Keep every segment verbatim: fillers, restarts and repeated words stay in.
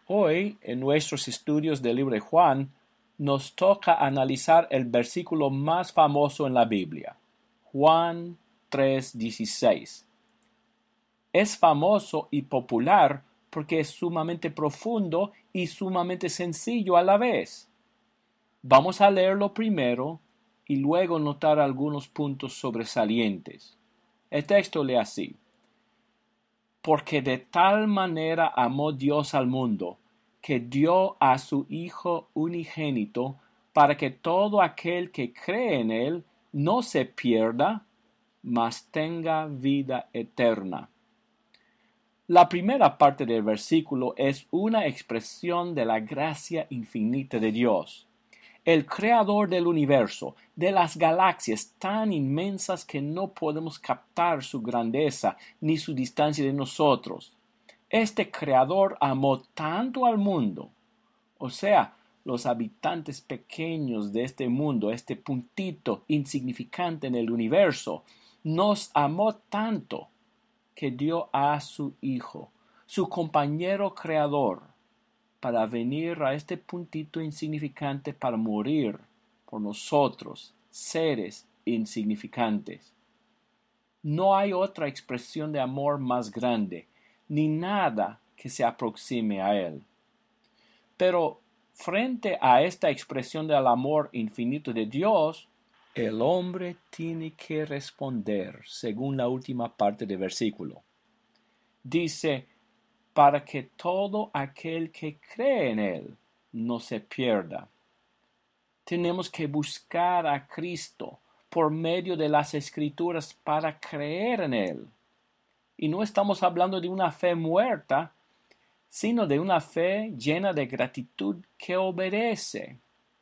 Hoy, en nuestros estudios del libro de Juan, nos toca analizar el versículo más famoso en la Biblia, Juan tres dieciséis. Es famoso y popular porque es sumamente profundo y sumamente sencillo a la vez. Vamos a leerlo primero y luego notar algunos puntos sobresalientes. El texto lee así: porque de tal manera amó Dios al mundo, que dio a su Hijo unigénito, para que todo aquel que cree en él no se pierda, mas tenga vida eterna. La primera parte del versículo es una expresión de la gracia infinita de Dios. El creador del universo, de las galaxias tan inmensas que no podemos captar su grandeza ni su distancia de nosotros. Este creador amó tanto al mundo, o sea, los habitantes pequeños de este mundo, este puntito insignificante en el universo, nos amó tanto que dio a su Hijo, su compañero creador, para venir a este puntito insignificante para morir por nosotros, seres insignificantes. No hay otra expresión de amor más grande, ni nada que se aproxime a él. Pero frente a esta expresión del amor infinito de Dios, el hombre tiene que responder según la última parte del versículo. Dice, para que todo aquel que cree en él no se pierda. Tenemos que buscar a Cristo por medio de las Escrituras para creer en él. Y no estamos hablando de una fe muerta, sino de una fe llena de gratitud que obedece.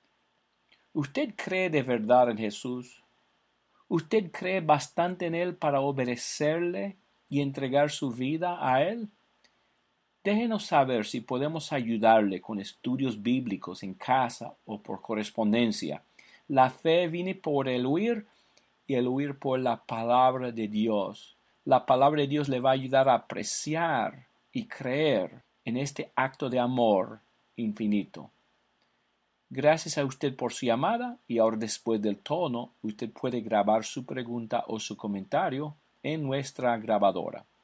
¿Usted cree de verdad en Jesús? ¿Usted cree bastante en él para obedecerle y entregar su vida a él? Déjenos saber si podemos ayudarle con estudios bíblicos en casa o por correspondencia. La fe viene por el oír y el oír por la palabra de Dios. La palabra de Dios le va a ayudar a apreciar y creer en este acto de amor infinito. Gracias a usted por su llamada y ahora después del tono, usted puede grabar su pregunta o su comentario en nuestra grabadora.